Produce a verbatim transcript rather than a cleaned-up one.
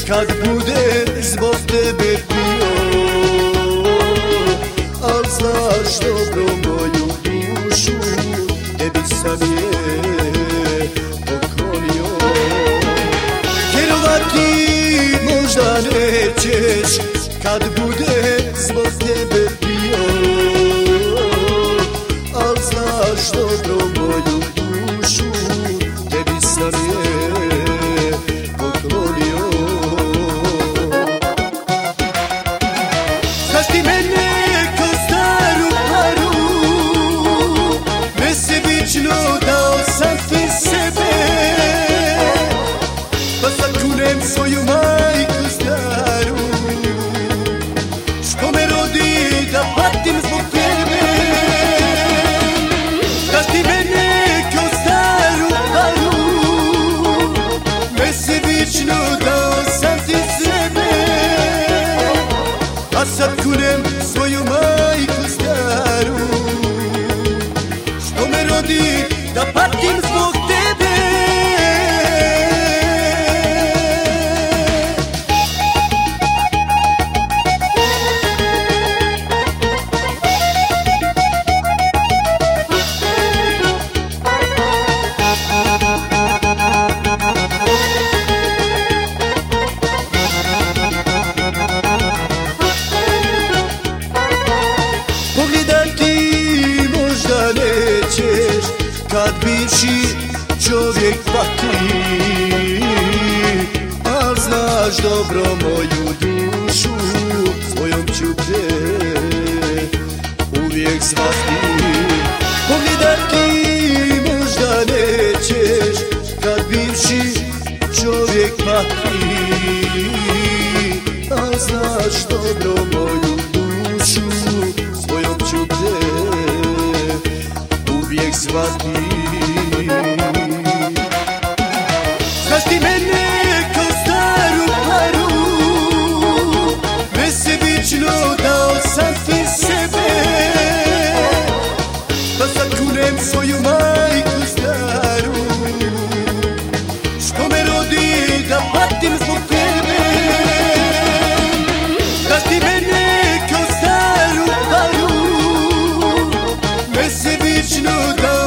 kad bude zbog tebe pio, al znaš dobro moju dušu, tebi sam je poklonio. Vjerovati možda nećeš kad bude zbog tebe pio, al znaš dobro moju dušu, tebi sam je poklonio. Znaš ti mene kao staru paru, nesebično dao sam ti sebe, pa sad kunem svoju majku staru, što me rodi da patim zbog tebe. Znaš ti mene kao staru paru, nesebično dao sam ti sebe, a sad kunem svoju majku staru, što me rodi da patim zbog tebe. Kad bivši čovjek pati, al znaš dobro moju dušu, svojom ću te uvijek zvati. Pogledati možda nećeš, kad bivši čovjek pati, al znaš dobro moju dušu, svojom ću te uvijek zvati. Znaš ti mene kao staru paru, nesebično dao sam ti sebe, pa sad kunem svoju majku staru, što me rodi da patim zbog tebe. Znaš ti mene kao staru paru, nesebično dao